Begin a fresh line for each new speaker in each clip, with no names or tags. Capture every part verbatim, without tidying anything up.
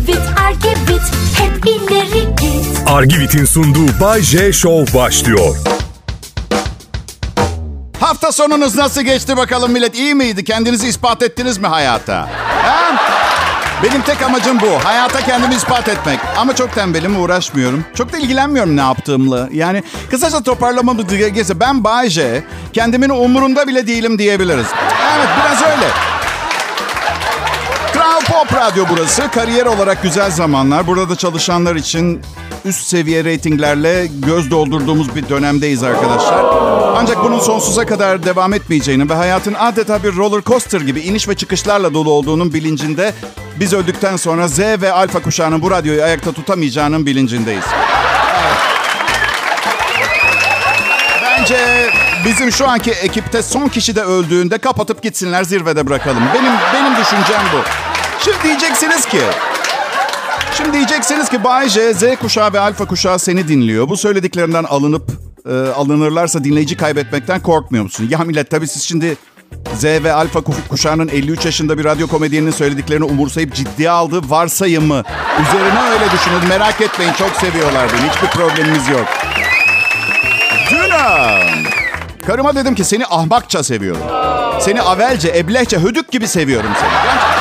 Argivit, Argivit, hep ileri git.
Argivit'in sunduğu Bay J Show başlıyor.
Hafta sonunuz nasıl geçti bakalım millet? İyi miydi? Kendinizi ispat ettiniz mi hayata? Ha? Benim tek amacım bu. Hayata kendimi ispat etmek. Ama çok tembelim, uğraşmıyorum. Çok da ilgilenmiyorum ne yaptığımla. Yani kısaca toparlamamı gerekirse ben Bay J, kendimin umurunda bile değilim diyebiliriz. Evet, biraz öyle. Kral Pop Radyo burası. Kariyer olarak güzel zamanlar. Burada çalışanlar için üst seviye reytinglerle göz doldurduğumuz bir dönemdeyiz arkadaşlar. Ancak bunun sonsuza kadar devam etmeyeceğini ve hayatın adeta bir roller coaster gibi iniş ve çıkışlarla dolu olduğunun bilincinde, biz öldükten sonra Z ve Alfa kuşağının bu radyoyu ayakta tutamayacağının bilincindeyiz. Evet. Bence bizim şu anki ekipte son kişi de öldüğünde kapatıp gitsinler, zirvede bırakalım. Benim benim düşüncem bu. Şimdi diyeceksiniz ki Şimdi diyeceksiniz ki Bay J, Z kuşağı ve Alfa kuşağı seni dinliyor. Bu söylediklerinden alınıp e, alınırlarsa dinleyici kaybetmekten korkmuyor musun? Ya millet, tabii siz şimdi Z ve Alfa kuşağının elli üç yaşında bir radyo komedyeninin söylediklerini umursayıp ciddiye aldığı varsayımı üzerine öyle düşünün. Merak etmeyin, çok seviyorlar beni. Hiçbir problemimiz yok. Dün karıma dedim ki seni ahmakça seviyorum. Seni avelce, eblehçe, hödük gibi seviyorum seni. Gerçekten.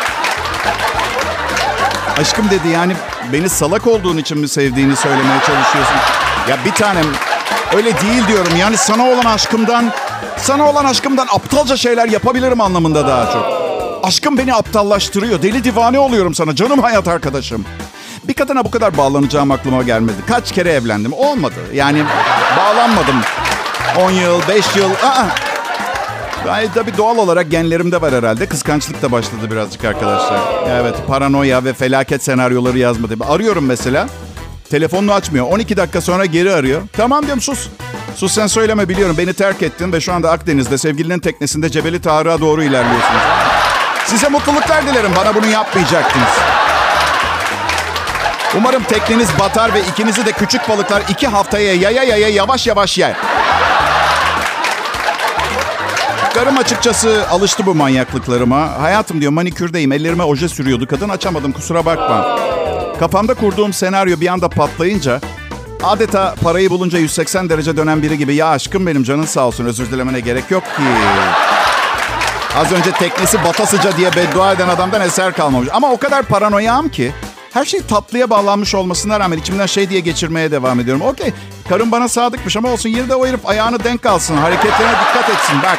Aşkım dedi, yani beni salak olduğun için mi sevdiğini söylemeye çalışıyorsun? Ya bir tanem, öyle değil diyorum. Yani sana olan aşkımdan, sana olan aşkımdan aptalca şeyler yapabilirim anlamında daha çok. Aşkım beni aptallaştırıyor. Deli divane oluyorum sana canım hayat arkadaşım. Bir kadına bu kadar bağlanacağım aklıma gelmedi. Kaç kere evlendim, olmadı. Yani bağlanmadım. on yıl, beş yıl. Aa. Gayet tabii doğal olarak genlerimde var herhalde. Kıskançlık da başladı birazcık arkadaşlar. Evet, paranoya ve felaket senaryoları yazmadı. Arıyorum mesela. Telefonunu açmıyor. on iki dakika sonra geri arıyor. Tamam diyorum, sus. Sus, sen söyleme, biliyorum beni terk ettin ve şu anda Akdeniz'de sevgilinin teknesinde Cebeli Tarık'a doğru ilerliyorsunuz. Size mutluluklar dilerim. Bana bunu yapmayacaktınız. Umarım tekneniz batar ve ikinizi de küçük balıklar iki haftaya yaya yaya yavaş yavaş yer. Karım açıkçası alıştı bu manyaklıklarıma. Hayatım diyor, manikürdeyim, ellerime oje sürüyordu kadın, açamadım, kusura bakma. Kafamda kurduğum senaryo bir anda patlayınca, adeta parayı bulunca yüz seksen derece dönen biri gibi, ya aşkım benim, canın sağ olsun, özür dilemene gerek yok ki. Az önce teknesi batasıca diye beddua eden adamdan eser kalmamış. Ama o kadar paranoyam ki her şey tatlıya bağlanmış olmasına rağmen içimden şey diye geçirmeye devam ediyorum. Okey, karım bana sadıkmış ama olsun, yine de o herif ayağını denk alsın, hareketlerine dikkat etsin bak.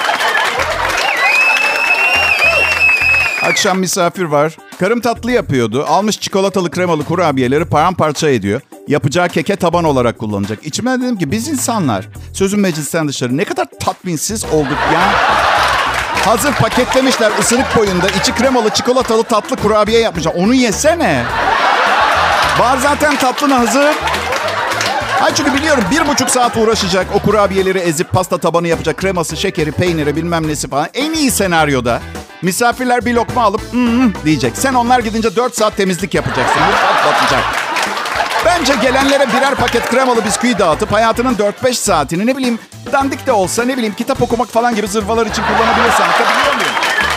Akşam misafir var. Karım tatlı yapıyordu. Almış çikolatalı kremalı kurabiyeleri paramparça ediyor. Yapacağı keke taban olarak kullanacak. İçime dedim ki biz insanlar, sözün meclisten dışarı, ne kadar tatminsiz olduk yani. Hazır paketlemişler ısırık boyunda, içi kremalı çikolatalı tatlı kurabiye yapmışlar. Onu yesene. Var zaten tatlın hazır. Hayır, çünkü biliyorum bir buçuk saat uğraşacak. O kurabiyeleri ezip pasta tabanı yapacak. Kreması, şekeri, peyniri, bilmem nesi falan. En iyi senaryoda misafirler bir lokma alıp mm diyecek. Sen onlar gidince dört saat temizlik yapacaksın. Mutfak batacak. Bence gelenlere birer paket kremalı bisküvi dağıtıp hayatının dört beş saatini, ne bileyim dandik de olsa, ne bileyim kitap okumak falan gibi zırvalar için kullanabilirsen. Anlatabiliyor muyum?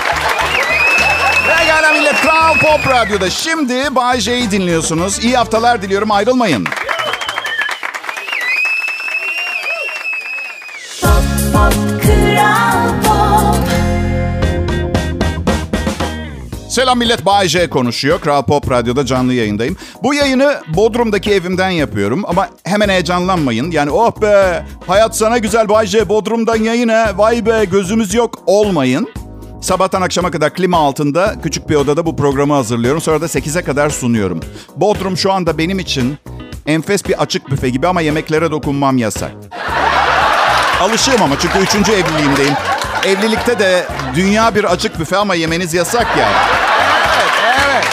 Pekala millet, Kral Pop Radyo'da şimdi Bay J'yi dinliyorsunuz. İyi haftalar diliyorum, ayrılmayın.
Pop, pop, Kral Pop.
Selam millet, Bay J konuşuyor. Kral Pop Radyo'da canlı yayındayım. Bu yayını Bodrum'daki evimden yapıyorum ama hemen heyecanlanmayın. Yani oh be, hayat sana güzel Bay J, Bodrum'dan yayına, vay be gözümüz yok olmayın. Sabahtan akşama kadar klima altında küçük bir odada bu programı hazırlıyorum. Sonra da sekize kadar sunuyorum. Bodrum şu anda benim için enfes bir açık büfe gibi ama yemeklere dokunmam yasak. Alışığım ama, çünkü üçüncü evliliğimdeyim. Evlilikte de dünya bir açık büfe ama yemeniz yasak ya. Evet, evet.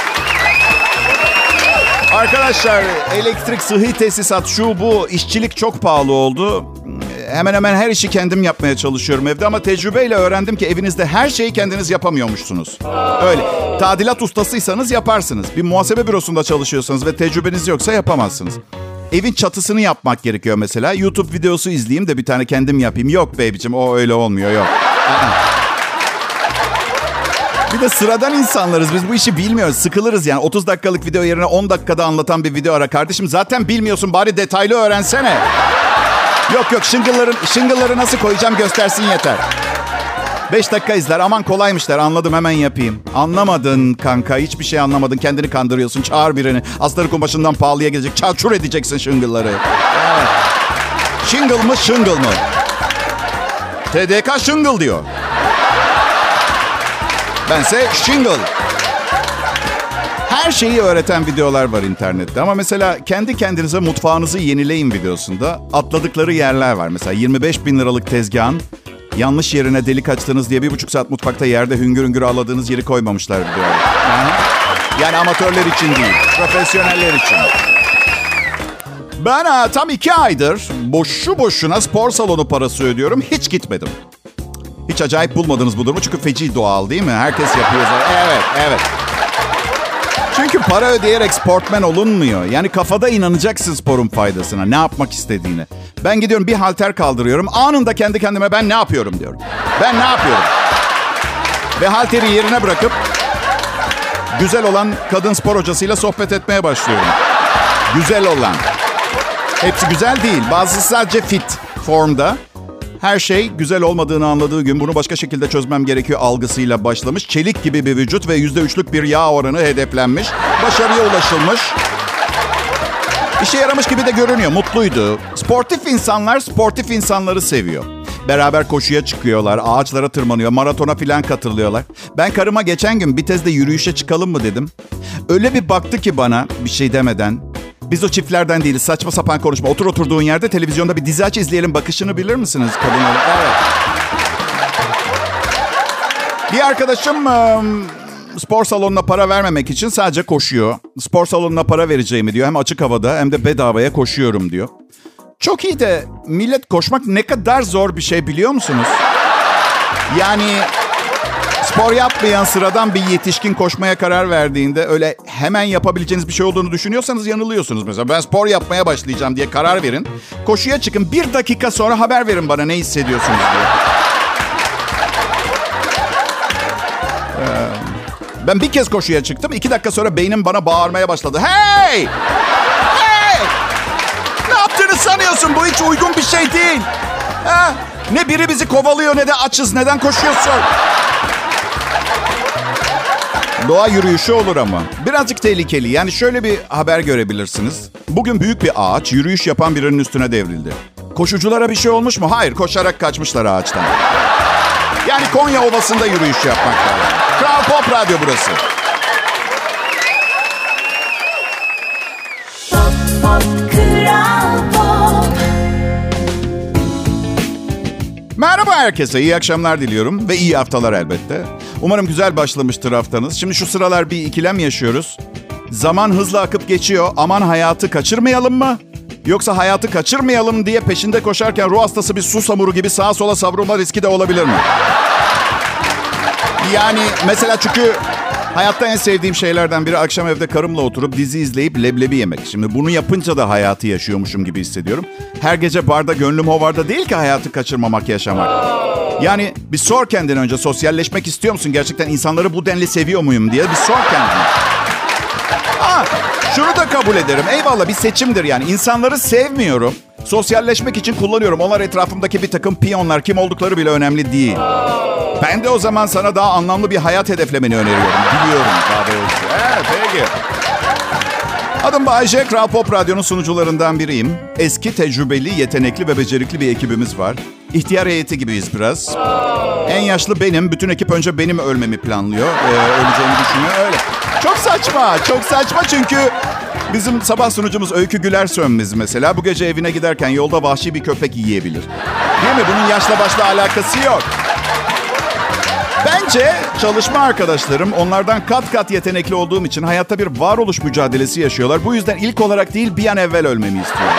Arkadaşlar, elektrik, sıhhi tesisat, şu bu, işçilik çok pahalı oldu. Hemen hemen her işi kendim yapmaya çalışıyorum evde ama tecrübeyle öğrendim ki evinizde her şeyi kendiniz yapamıyormuşsunuz. Öyle. Tadilat ustasıysanız yaparsınız. Bir muhasebe bürosunda çalışıyorsanız ve tecrübeniz yoksa yapamazsınız. Evin çatısını yapmak gerekiyor mesela. YouTube videosu izleyeyim de bir tane kendim yapayım. Yok baby'cim, o öyle olmuyor, yok. Bir de sıradan insanlarız. Biz bu işi bilmiyoruz. Sıkılırız yani. otuz dakikalık video yerine on dakikada anlatan bir video ara. Kardeşim zaten bilmiyorsun. Bari detaylı öğrensene. Yok yok shingle'ları, shingle'ları nasıl koyacağım göstersin yeter. Beş dakika izler. Aman kolaymış der. Anladım hemen yapayım. Anlamadın kanka. Hiçbir şey anlamadın. Kendini kandırıyorsun. Çağır birini. Astarı kumaşından pahalıya gelecek. Çarçur edeceksin shingle'ları. Evet. Shingle mı shingle mı? T D K shingle diyor. Bense shingle. Her şeyi öğreten videolar var internette. Ama mesela kendi kendinize mutfağınızı yenileyin videosunda atladıkları yerler var. Mesela yirmi beş bin liralık tezgahın yanlış yerine delik açtınız diye bir buçuk saat mutfakta yerde hüngür hüngür ağladığınız yeri koymamışlar videoya. Yani amatörler için değil, profesyoneller için. Ben ha, tam iki aydır boşu boşuna spor salonu parası ödüyorum. Hiç gitmedim. Hiç acayip bulmadınız bu durumu çünkü feci doğal değil mi? Herkes yapıyor zaten. Evet, evet. Çünkü para ödeyerek sportmen olunmuyor. Yani kafada inanacaksın sporun faydasına, ne yapmak istediğine. Ben gidiyorum bir halter kaldırıyorum. Anında kendi kendime ben ne yapıyorum diyorum. Ben ne yapıyorum? Ve halteri yerine bırakıp güzel olan kadın spor hocasıyla sohbet etmeye başlıyorum. Güzel olan. Hepsi güzel değil. Bazısı sadece fit formda. Her şey güzel olmadığını anladığı gün bunu başka şekilde çözmem gerekiyor algısıyla başlamış. Çelik gibi bir vücut ve yüzde üçlük bir yağ oranı hedeflenmiş. Başarıya ulaşılmış. İşe yaramış gibi de görünüyor. Mutluydu. Sportif insanlar sportif insanları seviyor. Beraber koşuya çıkıyorlar. Ağaçlara tırmanıyor. Maratona filan katılıyorlar. Ben karıma geçen gün Bitez'de yürüyüşe çıkalım mı dedim. Öyle bir baktı ki bana bir şey demeden. Biz o çiftlerden değiliz. Saçma sapan konuşma. Otur oturduğun yerde televizyonda bir dizi aç izleyelim. Bakışını bilir misiniz kadınların? Evet. Bir arkadaşım spor salonuna para vermemek için sadece koşuyor. Spor salonuna para vereceğimi diyor. Hem açık havada hem de bedavaya koşuyorum diyor. Çok iyi de millet koşmak ne kadar zor bir şey biliyor musunuz? Yani spor yapmayan sıradan bir yetişkin koşmaya karar verdiğinde öyle hemen yapabileceğiniz bir şey olduğunu düşünüyorsanız yanılıyorsunuz. Mesela ben spor yapmaya başlayacağım diye karar verin. Koşuya çıkın, bir dakika sonra haber verin bana ne hissediyorsunuz diye. Ee, ben bir kez koşuya çıktım. iki dakika sonra beynim bana bağırmaya başladı. Hey! Hey! Ne yaptığını sanıyorsun? Bu hiç uygun bir şey değil. Ha? Ne biri bizi kovalıyor ne de açız. Neden koşuyorsun? Doğa yürüyüşü olur ama. Birazcık tehlikeli. Yani şöyle bir haber görebilirsiniz. Bugün büyük bir ağaç yürüyüş yapan birinin üstüne devrildi. Koşuculara bir şey olmuş mu? Hayır, koşarak kaçmışlar ağaçtan. Yani Konya Ovası'nda yürüyüş yapmak lazım. Kral Pop Radyo burası.
Pop, pop, Kral Pop.
Merhaba herkese, iyi akşamlar diliyorum ve iyi haftalar elbette. Umarım güzel başlamıştır haftanız. Şimdi şu sıralar bir ikilem yaşıyoruz. Zaman hızla akıp geçiyor. Aman hayatı kaçırmayalım mı? Yoksa hayatı kaçırmayalım diye peşinde koşarken ruh hastası bir susamuru gibi sağa sola savrulma riski de olabilir mi? Yani mesela çünkü hayatta en sevdiğim şeylerden biri akşam evde karımla oturup dizi izleyip leblebi yemek. Şimdi bunu yapınca da hayatı yaşıyormuşum gibi hissediyorum. Her gece barda gönlüm hovarda değil ki hayatı kaçırmamak, yaşamak. Yani bir sor kendine önce, sosyalleşmek istiyor musun? Gerçekten insanları bu denli seviyor muyum diye bir sor kendine. Ha, şunu da kabul ederim. Eyvallah, bir seçimdir yani. İnsanları sevmiyorum. Sosyalleşmek için kullanıyorum. Onlar etrafımdaki bir takım piyonlar. Kim oldukları bile önemli değil. Ben de o zaman sana daha anlamlı bir hayat hedeflemeni öneriyorum. Biliyorum daha doğrusu. Evet, peki. Adım Bayce, Kral Pop Radyo'nun sunucularından biriyim. Eski, tecrübeli, yetenekli ve becerikli bir ekibimiz var. İhtiyar heyeti gibiyiz biraz. En yaşlı benim. Bütün ekip önce benim ölmemi planlıyor. Ee, öleceğimi düşünüyor, öyle. Çok saçma, çok saçma çünkü bizim sabah sunucumuz Öykü Güler Sönmez mesela. Bu gece evine giderken yolda vahşi bir köpek yiyebilir. Değil mi? Bunun yaşla başla alakası yok. Bence çalışma arkadaşlarım onlardan kat kat yetenekli olduğum için hayatta bir varoluş mücadelesi yaşıyorlar. Bu yüzden ilk olarak değil bir an evvel ölmemi istiyorlar.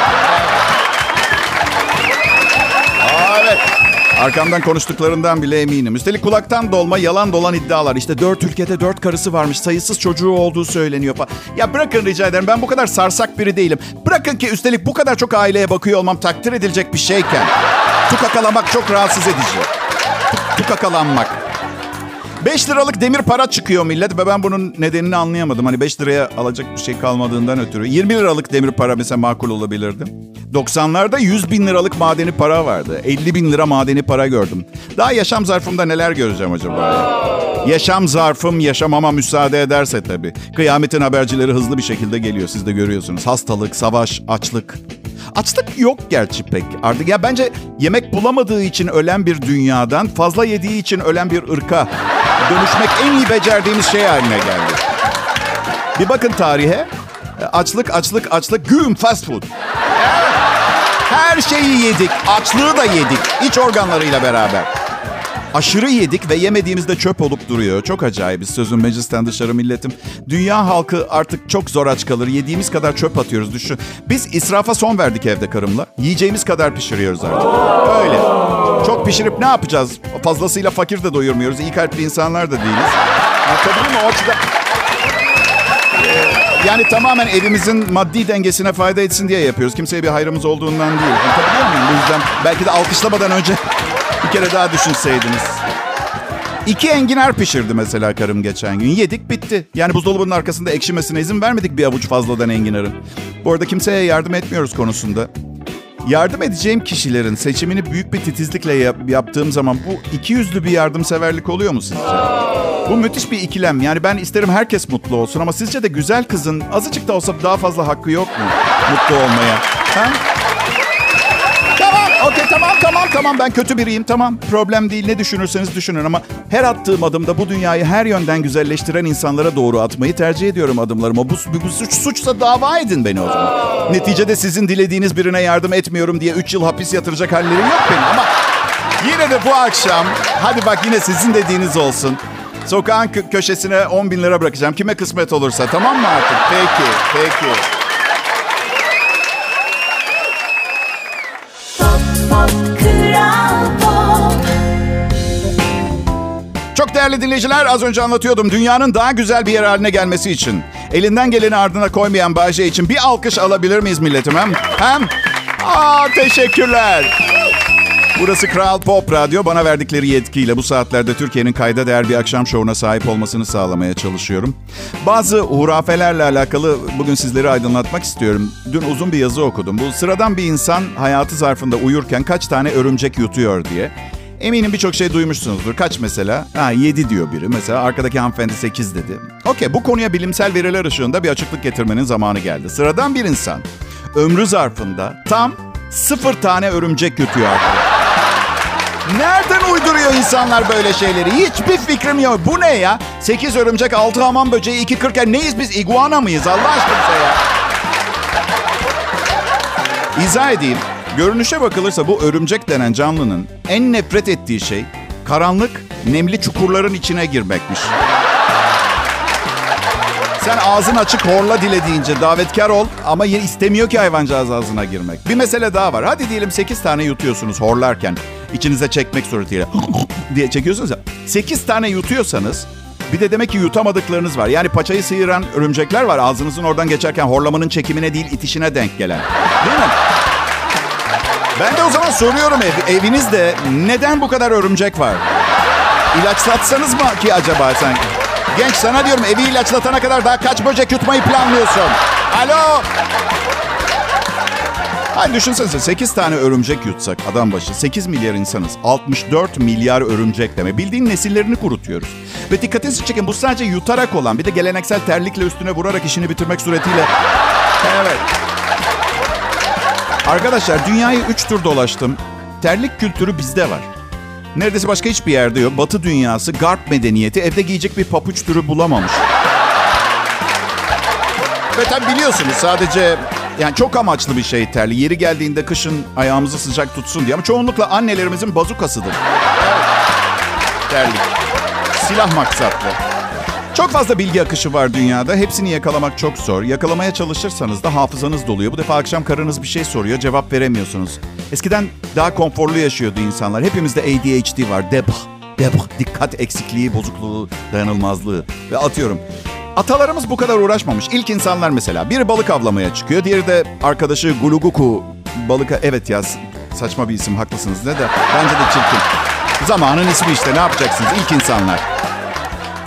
Aa, evet. Arkamdan konuştuklarından bile eminim. Üstelik kulaktan dolma yalan dolan iddialar. İşte dört ülkede dört karısı varmış. Sayısız çocuğu olduğu söyleniyor falan. Ya bırakın rica ederim. Ben bu kadar sarsak biri değilim. Bırakın ki üstelik bu kadar çok aileye bakıyor olmam takdir edilecek bir şeyken. Tukakalamak çok rahatsız edici. Tukakalanmak. beş liralık demir para çıkıyor millet ve ben bunun nedenini anlayamadım. Hani beş liraya alacak bir şey kalmadığından ötürü. yirmi liralık demir para mesela makul olabilirdi. doksanlarda yüz bin liralık madeni para vardı. elli bin lira madeni para gördüm. Daha yaşam zarfımda neler göreceğim acaba ya? Yaşam zarfım yaşamama müsaade ederse tabii. Kıyametin habercileri hızlı bir şekilde geliyor. Siz de görüyorsunuz. Hastalık, savaş, açlık. Açlık yok gerçi pek artık. Ya bence yemek bulamadığı için ölen bir dünyadan fazla yediği için ölen bir ırka dönüşmek en iyi becerdiğimiz şey haline geldi. Bir bakın tarihe. Açlık, açlık, açlık. Güm fast food. Her şeyi yedik. Açlığı da yedik. İç organlarıyla beraber. Aşırı yedik ve yemediğimizde çöp olup duruyor. Çok acayip. Sözüm meclisten dışarı milletim. Dünya halkı artık çok zor aç kalır. Yediğimiz kadar çöp atıyoruz düşün. Biz israfa son verdik evde karımla. Yiyeceğimiz kadar pişiriyoruz artık. Öyle. Çok pişirip ne yapacağız? Fazlasıyla fakir de doyurmuyoruz. İyi kalpli insanlar da değiliz. Anladın mı? O açıdan... Yani tamamen evimizin maddi dengesine fayda etsin diye yapıyoruz. Kimseye bir hayrımız olduğundan değil. Anlatabiliyor muyum? Bu yüzden belki de alkışlamadan önce bir kere daha düşünseydiniz. İki enginar pişirdi mesela karım geçen gün. Yedik bitti. Yani buzdolabının arkasında ekşimesine izin vermedik bir avuç fazladan enginarın. Bu arada kimseye yardım etmiyoruz konusunda. Yardım edeceğim kişilerin seçimini büyük bir titizlikle yap- yaptığım zaman bu ikiyüzlü bir yardımseverlik oluyor mu sizce? Bu müthiş bir ikilem. Yani ben isterim herkes mutlu olsun ama sizce de güzel kızın azıcık da olsa daha fazla hakkı yok mu mutlu olmaya? Ha? Tamam, okey, tamam, tamam, tamam. Ben kötü biriyim, tamam. Problem değil, ne düşünürseniz düşünün ama her attığım adımda bu dünyayı her yönden güzelleştiren insanlara doğru atmayı tercih ediyorum adımlarımı. Bu, bu, bu suç, suçsa dava edin beni o zaman. Neticede sizin dilediğiniz birine yardım etmiyorum diye üç yıl hapis yatıracak halleri yok benim ama yine de bu akşam, hadi bak yine sizin dediğiniz olsun. Sokağın kö- köşesine on bin lira bırakacağım. Kime kısmet olursa, tamam mı artık? Peki, peki. Çok değerli dinleyiciler, az önce anlatıyordum. Dünyanın daha güzel bir yer haline gelmesi için, elinden geleni ardına koymayan Bay J için bir alkış alabilir miyiz milletim? Hem? Hem? Aa, teşekkürler. Burası Kral Pop Radyo. Bana verdikleri yetkiyle bu saatlerde Türkiye'nin kayda değer bir akşam şovuna sahip olmasını sağlamaya çalışıyorum. Bazı hurafelerle alakalı bugün sizleri aydınlatmak istiyorum. Dün uzun bir yazı okudum. Bu sıradan bir insan hayatı zarfında uyurken kaç tane örümcek yutuyor diye. Eminim birçok şey duymuşsunuzdur. Kaç mesela? Ha, yedi diyor biri. Mesela arkadaki hanımefendi sekiz dedi. Okey, bu konuya bilimsel veriler ışığında bir açıklık getirmenin zamanı geldi. Sıradan bir insan ömrü zarfında tam sıfır tane örümcek yutuyor arkadaşlar. Nereden uyduruyor insanlar böyle şeyleri? Hiçbir fikrim yok. Bu ne ya? sekiz örümcek, altı hamam böceği, iki kırk. Neyiz biz? İguana mıyız? Allah aşkına ya. İzah edeyim. Görünüşe bakılırsa bu örümcek denen canlının en nefret ettiği şey karanlık, nemli çukurların içine girmekmiş. Sen ağzın açık horla dilediğince davetkar ol ama istemiyor ki hayvancağız ağzına girmek. Bir mesele daha var. Hadi diyelim sekiz tane yutuyorsunuz horlarken. İçinize çekmek suretiyle diye çekiyorsunuz ya. sekiz tane yutuyorsanız bir de demek ki yutamadıklarınız var. Yani paçayı sıyıran örümcekler var. Ağzınızın oradan geçerken horlamanın çekimine değil itişine denk gelen. Değil mi? Ben de o zaman soruyorum ev, evinizde neden bu kadar örümcek var? İlaçlatsanız mı ki acaba sen? Genç, sana diyorum, evi ilaçlatana kadar daha kaç böcek yutmayı planlıyorsun? Alo? Hayır, düşünsenize sekiz tane örümcek yutsak adam başı. sekiz milyar insanız. altmış dört milyar örümcek demek. Bildiğin nesillerini kurutuyoruz. Ve dikkatinizi çekin, bu sadece yutarak olan, bir de geleneksel terlikle üstüne vurarak işini bitirmek suretiyle. Evet. Arkadaşlar, dünyayı üç tur dolaştım. Terlik kültürü bizde var. Neredeyse başka hiçbir yerde yok. Batı dünyası, Garp medeniyeti evde giyecek bir papuç türü bulamamış. Ve tabii biliyorsunuz sadece yani çok amaçlı bir şey terli. Yeri geldiğinde kışın ayağımızı sıcak tutsun diye. Ama çoğunlukla annelerimizin bazukasıdır. Terlik. Silah maksatlı. Çok fazla bilgi akışı var dünyada. Hepsini yakalamak çok zor. Yakalamaya çalışırsanız da hafızanız doluyor. Bu defa akşam karınız bir şey soruyor, cevap veremiyorsunuz. Eskiden daha konforlu yaşıyordu insanlar. Hepimizde A D H D var. Debh, debh, dikkat eksikliği, bozukluğu, dayanılmazlığı. Ve atıyorum. Atalarımız bu kadar uğraşmamış. İlk insanlar mesela biri balık avlamaya çıkıyor. Diğeri de arkadaşı Guluguku balık... Evet ya, saçma bir isim, haklısınız ne de. Bence de çirkin. Zamanın ismi işte, ne yapacaksınız? İlk insanlar.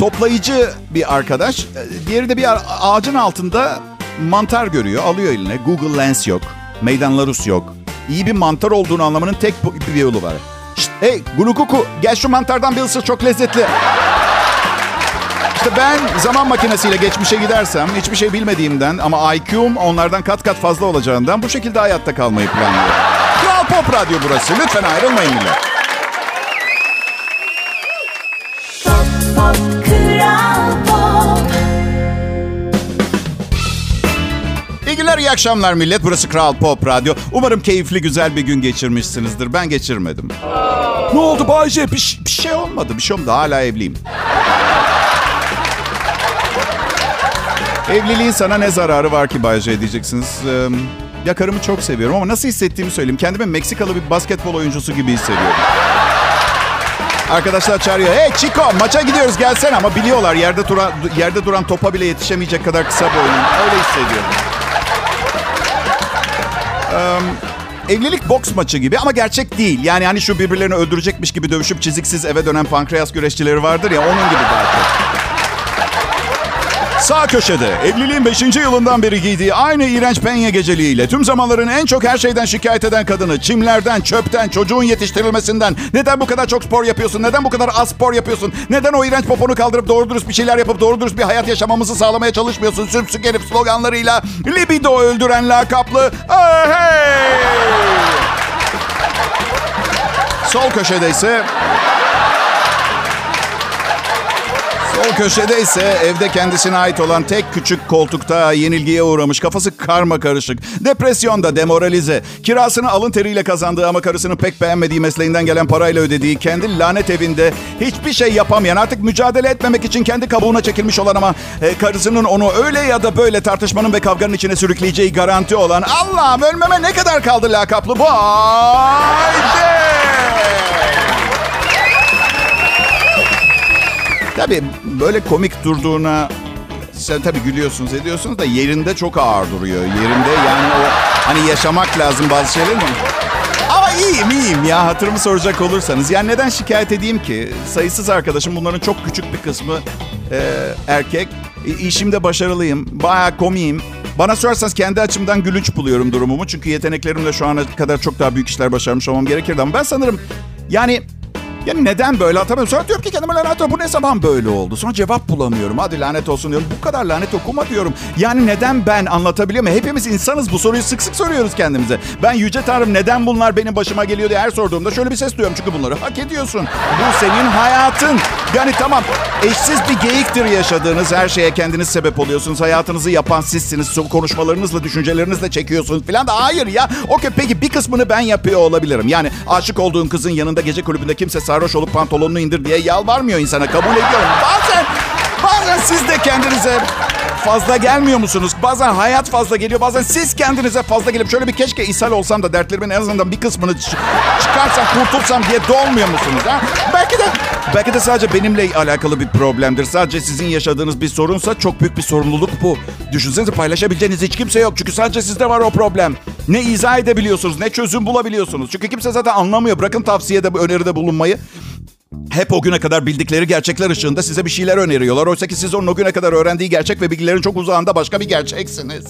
toplayıcı bir arkadaş. Diğeri de bir ağacın altında mantar görüyor. Alıyor eline. Google Lens yok. Meydan Larus yok. İyi bir mantar olduğunu anlamanın tek bir yolu var. Şşt, hey Gulukuku, gel şu mantardan bir ısır, çok lezzetli. İşte ben zaman makinesiyle geçmişe gidersem, hiçbir şey bilmediğimden ama I Q'm onlardan kat kat fazla olacağından bu şekilde hayatta kalmayı planlıyorum. Kral Pop Radyo burası. Lütfen ayrılmayın millet.
Pop, pop, Kral Pop.
İyi günler, iyi akşamlar millet. Burası Kral Pop Radyo. Umarım keyifli, güzel bir gün geçirmişsinizdir. Ben geçirmedim. Ne oldu Bayce? Bir, bir şey olmadı. Bir şey olmadı. Hala evliyim. Evliliğin sana ne zararı var ki Bayce diyeceksiniz. Ee, ya karımı çok seviyorum ama nasıl hissettiğimi söyleyeyim. Kendimi Meksikalı bir basketbol oyuncusu gibi hissediyorum. Arkadaşlar çağırıyor. Hey Chico, maça gidiyoruz gelsene, ama biliyorlar yerde duran, yerde duran topa bile yetişemeyecek kadar kısa boyluyum. Öyle hissediyorum. Ee, evlilik boks maçı gibi ama gerçek değil. Yani hani şu birbirlerini öldürecekmiş gibi dövüşüp çiziksiz eve dönen pankreas güreşçileri vardır ya, onun gibi daha çok. Sağ köşede evliliğin beşinci yılından beri giydiği aynı iğrenç penye geceliğiyle tüm zamanların en çok her şeyden şikayet eden kadını, çimlerden, çöpten, çocuğun yetiştirilmesinden, neden bu kadar çok spor yapıyorsun, neden bu kadar az spor yapıyorsun, neden o iğrenç poponu kaldırıp doğru dürüst bir şeyler yapıp doğru dürüst bir hayat yaşamamızı sağlamaya çalışmıyorsun, sümsük herif sloganlarıyla libido öldüren lakaplı oh, hey! Sol köşede ise Sol köşede ise evde kendisine ait olan tek küçük koltukta yenilgiye uğramış, kafası karma karışık, depresyonda, demoralize, kirasını alın teriyle kazandığı ama karısının pek beğenmediği mesleğinden gelen parayla ödediği kendi lanet evinde hiçbir şey yapamayan, artık mücadele etmemek için kendi kabuğuna çekilmiş olan ama e, karısının onu öyle ya da böyle tartışmanın ve kavganın içine sürükleyeceği garanti olan, Allah'ım ölmeme ne kadar kaldı lakaplı bu Ayşe. Tabii böyle komik durduğuna sen tabii gülüyorsunuz ediyorsunuz da yerinde çok ağır duruyor. Yerinde yani o hani yaşamak lazım bazı şeyler mi? Ama iyiyim iyiyim ya, hatırımı soracak olursanız. Yani neden şikayet edeyim ki? Sayısız arkadaşım, bunların çok küçük bir kısmı e, erkek. E, işimde başarılıyım, bayağı komiyim. Bana sorarsanız kendi açımdan gülünç buluyorum durumumu. Çünkü yeteneklerimle şu ana kadar çok daha büyük işler başarmış olmam gerekirdi. Ama ben sanırım yani... Yani neden böyle atamıyorum? Sonra diyorum ki kendime lanet olsun. Bu ne zaman böyle oldu? Sonra cevap bulamıyorum. Hadi lanet olsun diyorum. Bu kadar lanet okuma diyorum. Yani neden ben, anlatabiliyor muyum? Hepimiz insanız. Bu soruyu sık sık soruyoruz kendimize. Ben Yüce Tanrım neden bunlar benim başıma geliyor diye her sorduğumda şöyle bir ses duyuyorum. Çünkü bunları hak ediyorsun. Bu senin hayatın. Yani tamam, eşsiz bir geyiktir yaşadığınız. Her şeye kendiniz sebep oluyorsunuz. Hayatınızı yapan sizsiniz. Konuşmalarınızla, düşüncelerinizle çekiyorsunuz falan da. Hayır ya. Okey, peki bir kısmını ben yapıyor olabilirim. Yani aşık olduğun kızın yanında gece kulübünde kimse sarhoş olup pantolonunu indir diye yalvarmıyor insana. Kabul ediyorum. Bazen, bazen siz de kendinize fazla gelmiyor musunuz? Bazen hayat fazla geliyor. Bazen siz kendinize fazla gelip şöyle bir keşke ishal olsam da dertlerimin en azından bir kısmını ç- çıkarsam, kurtulsam diye dolmuyor musunuz? Ha? Belki de belki de sadece benimle alakalı bir problemdir. Sadece sizin yaşadığınız bir sorunsa çok büyük bir sorumluluk bu. Düşünsenize, paylaşabileceğiniz hiç kimse yok. Çünkü sadece sizde var o problem. Ne izah edebiliyorsunuz, ne çözüm bulabiliyorsunuz. Çünkü kimse zaten anlamıyor. Bırakın tavsiyede, öneride bulunmayı. Hep o güne kadar bildikleri gerçekler ışığında size bir şeyler öneriyorlar. Oysa ki siz onun o güne kadar öğrendiği gerçek ve bilgilerin çok uzağında başka bir gerçeksiniz.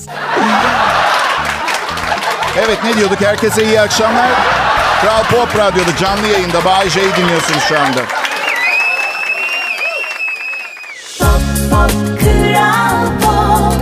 Evet, ne diyorduk? Herkese iyi akşamlar. Kral Pop Radyo'da canlı yayında Bay J'yi dinliyorsunuz şu anda.
Pop, pop, Kral Pop.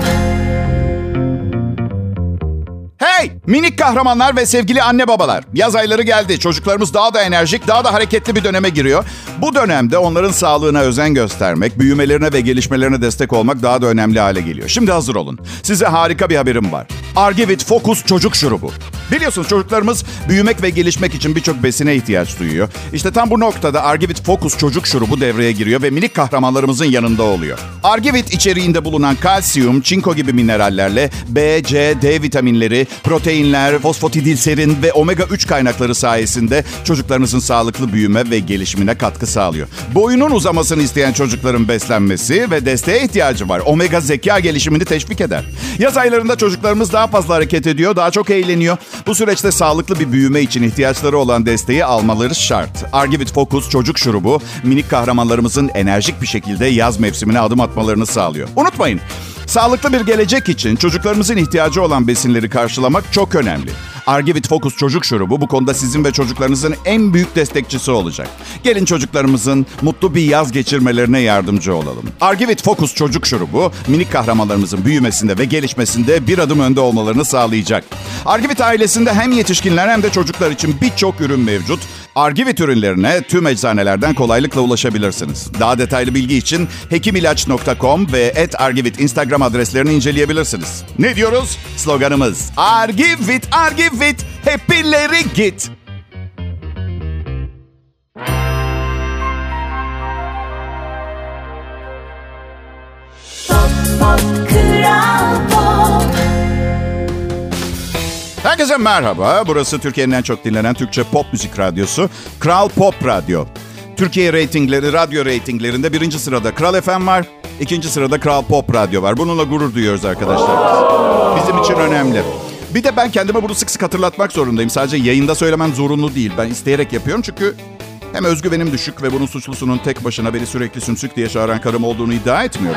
Hey minik kahramanlar ve sevgili anne babalar. Yaz ayları geldi. Çocuklarımız daha da enerjik, daha da hareketli bir döneme giriyor. Bu dönemde onların sağlığına özen göstermek, büyümelerine ve gelişmelerine destek olmak daha da önemli hale geliyor. Şimdi hazır olun. Size harika bir haberim var. Argivit Focus Çocuk Şurubu. Biliyorsunuz çocuklarımız büyümek ve gelişmek için birçok besine ihtiyaç duyuyor. İşte tam bu noktada Argivit Focus Çocuk Şurubu devreye giriyor ve minik kahramanlarımızın yanında oluyor. Argivit içeriğinde bulunan kalsiyum, çinko gibi minerallerle B, C, D vitaminleri, proteinler, fosfatidilserin ve omega üç kaynakları sayesinde çocuklarınızın sağlıklı büyüme ve gelişimine katkı sağlıyor. Boyunun uzamasını isteyen çocukların beslenmesi ve desteğe ihtiyacı var. Omega zeka gelişimini teşvik eder. Yaz aylarında çocuklarımız daha fazla hareket ediyor, daha çok eğleniyor. Bu süreçte sağlıklı bir büyüme için ihtiyaçları olan desteği almaları şart. Argivit Focus çocuk şurubu minik kahramanlarımızın enerjik bir şekilde yaz mevsimine adım atmalarını sağlıyor. Unutmayın, sağlıklı bir gelecek için çocuklarımızın ihtiyacı olan besinleri karşılamak çok önemli. Argivit Focus çocuk şurubu bu konuda sizin ve çocuklarınızın en büyük destekçisi olacak. Gelin çocuklarımızın mutlu bir yaz geçirmelerine yardımcı olalım. Argivit Focus çocuk şurubu minik kahramanlarımızın büyümesinde ve gelişmesinde bir adım önde olmalarını sağlayacak. Argivit ailesinde hem yetişkinler hem de çocuklar için birçok ürün mevcut. Argivit ürünlerine tüm eczanelerden kolaylıkla ulaşabilirsiniz. Daha detaylı bilgi için hekimilaç nokta com ve et argivit Instagram adreslerini inceleyebilirsiniz. Ne diyoruz? Sloganımız Argivit, Argivit, hep ileri git.
Pop, pop, Kral Pop.
Herkese merhaba. Burası Türkiye'nin en çok dinlenen Türkçe pop müzik radyosu. Kral Pop Radyo. Türkiye reytingleri, radyo reytinglerinde birinci sırada Kral F M var. İkinci sırada Kral Pop Radyo var. Bununla gurur duyuyoruz arkadaşlar. Bizim için önemli. Bir de ben kendime bunu sık sık hatırlatmak zorundayım. Sadece yayında söylemem zorunlu değil. Ben isteyerek yapıyorum çünkü hem özgüvenim düşük ve bunun suçlusunun tek başına beni sürekli sümsük diye çağıran karım olduğunu iddia etmiyorum.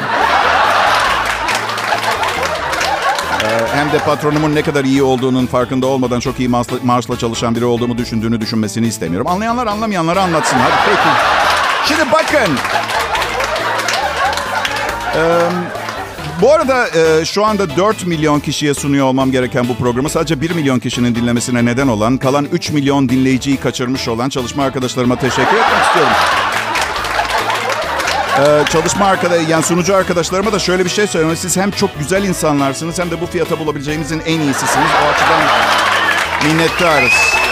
Hem de patronumun ne kadar iyi olduğunun farkında olmadan çok iyi maaşla, maaşla çalışan biri olduğumu düşündüğünü düşünmesini istemiyorum. Anlayanlar anlamayanlara anlatsın. Hadi peki. Şimdi bakın. Ee, bu arada e, şu anda dört milyon kişiye sunuyor olmam gereken bu programı sadece bir milyon kişinin dinlemesine neden olan, kalan üç milyon dinleyiciyi kaçırmış olan çalışma arkadaşlarıma teşekkür etmek istiyorum. Ee, çalışma arkadaş, yani sunucu arkadaşlarıma da şöyle bir şey söyleyeyim. Siz hem çok güzel insanlarsınız hem de bu fiyata bulabileceğimizin en iyisisiniz. O açıdan minnettarız.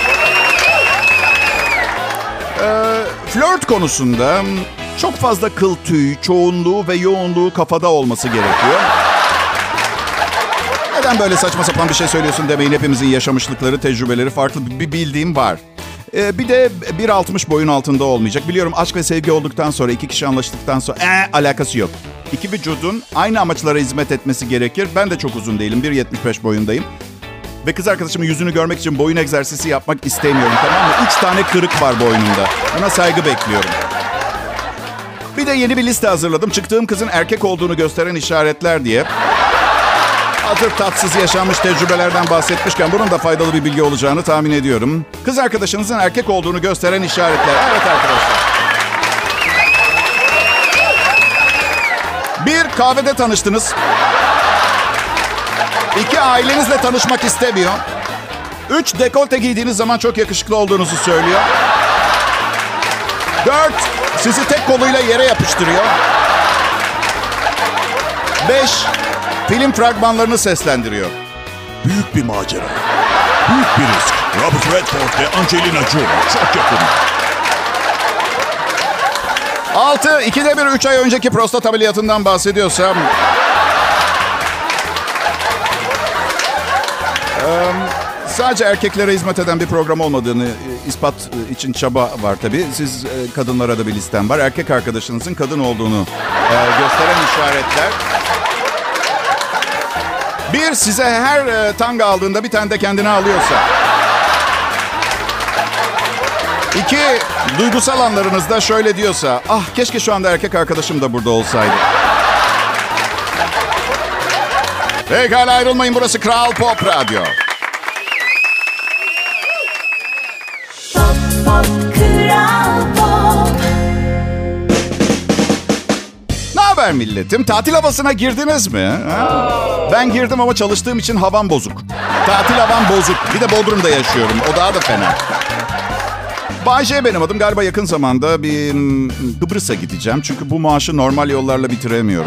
Ee, flört konusunda çok fazla kıl tüy, çoğunluğu ve yoğunluğu kafada olması gerekiyor. Neden böyle saçma sapan bir şey söylüyorsun demeyin. Hepimizin yaşamışlıkları, tecrübeleri farklı bir bildiğim var. Ee, bir de bir altmış boyun altında olmayacak. Biliyorum aşk ve sevgi olduktan sonra, iki kişi anlaştıktan sonra ee, alakası yok. İki vücudun aynı amaçlara hizmet etmesi gerekir. Ben de çok uzun değilim. bir yetmiş beş boyundayım. Ve kız arkadaşımın yüzünü görmek için boyun egzersizi yapmak istemiyorum, tamam mı? Üç tane kırık var boynumda. Buna saygı bekliyorum. Bir de yeni bir liste hazırladım. Çıktığım kızın erkek olduğunu gösteren işaretler diye. Hazır tatsız yaşanmış tecrübelerden bahsetmişken bunun da faydalı bir bilgi olacağını tahmin ediyorum. Kız arkadaşınızın erkek olduğunu gösteren işaretler. Evet arkadaşlar. Bir, kahvede tanıştınız. İki, ailenizle tanışmak istemiyor. Üç, dekolte giydiğiniz zaman çok yakışıklı olduğunuzu söylüyor. Dört, sizi tek koluyla yere yapıştırıyor. Beş, film fragmanlarını seslendiriyor.
Büyük bir macera. Büyük bir risk. Robert Redford ve Angelina Jolie çok yakın.
Altı, ikide bir üç ay önceki prostat ameliyatından bahsediyorsam... Ee, sadece erkeklere hizmet eden bir program olmadığını ispat için çaba var tabii. Siz kadınlara da bir listem var. Erkek arkadaşınızın kadın olduğunu e, gösteren işaretler. Bir, size her e, tanga aldığında bir tane de kendine alıyorsa. İki, duygusal anlarınızda şöyle diyorsa. Ah, keşke şu anda erkek arkadaşım da burada olsaydı. Pekala, ayrılmayın, burası Kral Pop Radyo.
Pop, pop, Kral Pop.
Ne haber milletim? Tatil havasına girdiniz mi? Ha? Ben girdim ama çalıştığım için havam bozuk. Tatil havam bozuk. Bir de Bodrum'da yaşıyorum. O daha da fena. Bay J benim adım. Galiba yakın zamanda bir Kıbrıs'a gideceğim. Çünkü bu maaşı normal yollarla bitiremiyorum.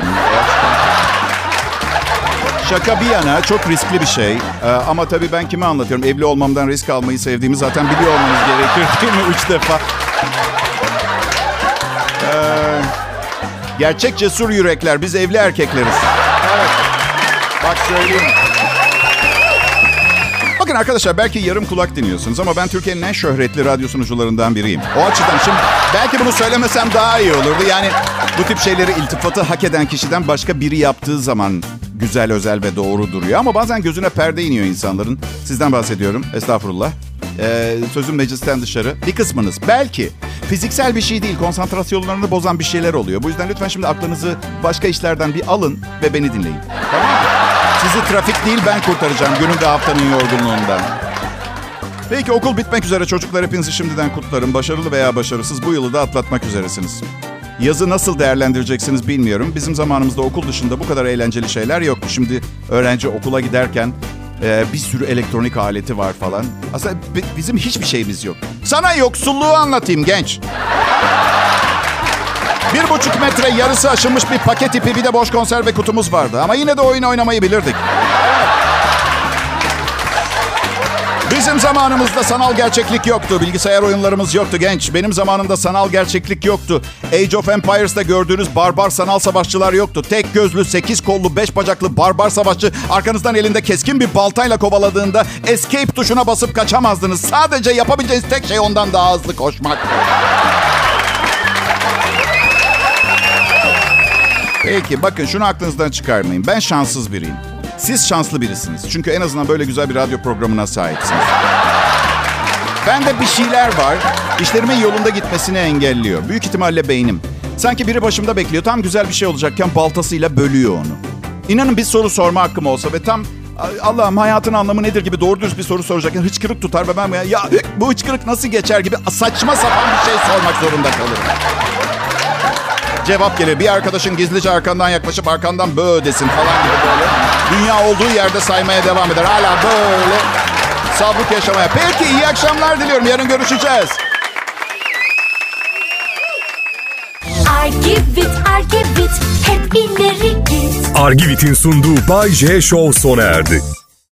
Şaka bir yana çok riskli bir şey. Ee, ama tabii ben kime anlatıyorum? Evli olmamdan risk almayı sevdiğimi zaten biliyor olmanız gerekir değil mi? Üç defa. Ee, gerçek cesur yürekler. Biz evli erkekleriz. Evet. Bak söyleyeyim. Bakın arkadaşlar, belki yarım kulak dinliyorsunuz ama ben Türkiye'nin en şöhretli radyo sunucularından biriyim. O açıdan şimdi belki bunu söylemesem daha iyi olurdu. Yani bu tip şeyleri, iltifatı hak eden kişiden başka biri yaptığı zaman güzel, özel ve doğru duruyor. Ama bazen gözüne perde iniyor insanların. Sizden bahsediyorum. Estağfurullah. Ee, sözüm meclisten dışarı. Bir kısmınız belki fiziksel bir şey değil, konsantrasyonlarını bozan bir şeyler oluyor. Bu yüzden lütfen şimdi aklınızı başka işlerden bir alın ve beni dinleyin. Tamam mı? Sizi trafik değil, ben kurtaracağım günün ve haftanın yorgunluğundan. Peki, okul bitmek üzere çocuklar, hepinizi şimdiden kutlarım. Başarılı veya başarısız bu yılı da atlatmak üzeresiniz. Yazı nasıl değerlendireceksiniz bilmiyorum. Bizim zamanımızda okul dışında bu kadar eğlenceli şeyler yoktu. Şimdi öğrenci okula giderken e, bir sürü elektronik aleti var falan. Aslında b- bizim hiçbir şeyimiz yok. Sana yoksulluğu anlatayım genç. Bir buçuk metre yarısı aşınmış bir paket ipi, bir de boş konserve kutumuz vardı. Ama yine de oyun oynamayı bilirdik. Bizim zamanımızda sanal gerçeklik yoktu. Bilgisayar oyunlarımız yoktu genç. Benim zamanımda sanal gerçeklik yoktu. Age of Empires'ta gördüğünüz barbar sanal savaşçılar yoktu. Tek gözlü, sekiz kollu, beş bacaklı barbar savaşçı arkanızdan elinde keskin bir baltayla kovaladığında escape tuşuna basıp kaçamazdınız. Sadece yapabileceğiniz tek şey ondan daha hızlı koşmak. Peki bakın, şunu aklınızdan çıkarmayın. Ben şanssız biriyim. Siz şanslı birisiniz. Çünkü en azından böyle güzel bir radyo programına sahipsiniz. Bende bir şeyler var. İşlerimin yolunda gitmesini engelliyor. Büyük ihtimalle beynim. Sanki biri başımda bekliyor. Tam güzel bir şey olacakken baltasıyla bölüyor onu. İnanın bir soru sorma hakkım olsa ve tam Allah'ım hayatın anlamı nedir gibi doğru düz bir soru soracakken hıçkırık tutar ve ben ya, ya bu hıçkırık nasıl geçer gibi saçma sapan bir şey sormak zorunda kalırım. Cevap gelir. Bir arkadaşın gizlice arkandan yaklaşıp arkandan bö desin falan gibi böyle. Dünya olduğu yerde saymaya devam eder. Hala böyle sabruk yaşamaya. Peki, iyi akşamlar diliyorum. Yarın görüşeceğiz.
Argivit, Argivit, hep ileri git.
Argivit'in sunduğu Bay J Show sona erdi.